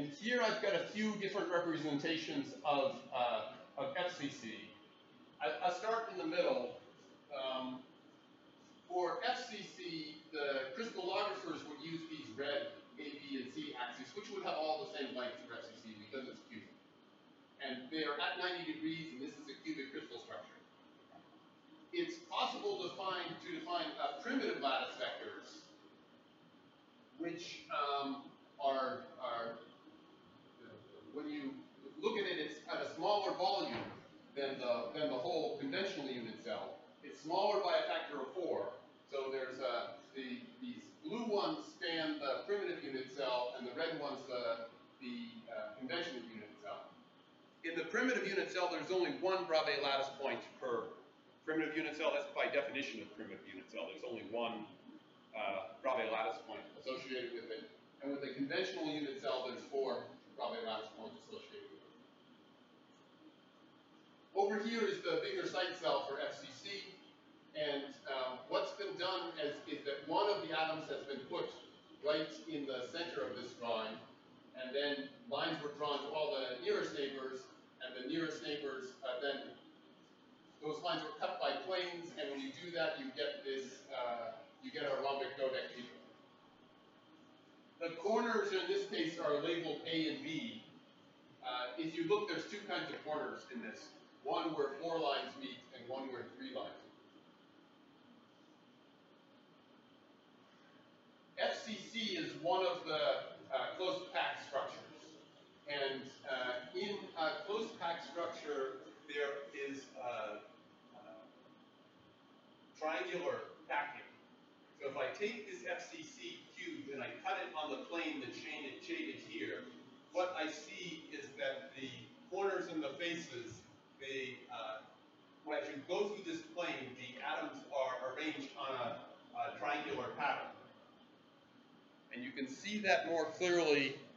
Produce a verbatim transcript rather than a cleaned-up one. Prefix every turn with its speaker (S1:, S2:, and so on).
S1: And here I've got a few different representations of, uh, of F C C. I, I'll start in the middle. Um, for F C C, the crystallographers would use these red A, B, and C axes, which would have all the same length for F C C because it's cubic. And they are at ninety degrees, and this is a cubic crystal structure. It's possible to find to define uh, primitive lattice vectors, which um, are, are, when you look at it, it's at a smaller volume than the, than the whole conventional unit cell. It's smaller by a factor of four. So there's a, the, these blue ones span the primitive unit cell, and the red ones the, the uh, conventional unit cell. In the primitive unit cell, there's only one Bravais lattice point per primitive unit cell. That's by definition of primitive unit cell. There's only one uh, Bravais lattice point associated with it. And with a conventional unit cell, there's four Bravais lattice points associated with it. Over here is the bigger site cell for F C C. And um, what's been done is, is that one of the atoms has been put right in the center of this drawing. And then lines were drawn to all the nearest neighbors. And the nearest neighbors, uh, then those lines were cut by planes. And when you do that, you get this, uh, you get a rhombic dodecahedron. The corners in this case are labeled A and B. Uh, if you look, there's two kinds of corners in this. One where four lines meet and one where three lines meet. F C C is one of the uh, closed pack structures. And uh, in a closed pack structure, there is uh, uh, triangular packing. So if I take this F C C cube and I cut it on the plane that's shaded, shaded here, what I see is that the corners and the faces, they, uh, as you go through this plane, the atoms are arranged on a, a triangular pattern. And you can see that more clearly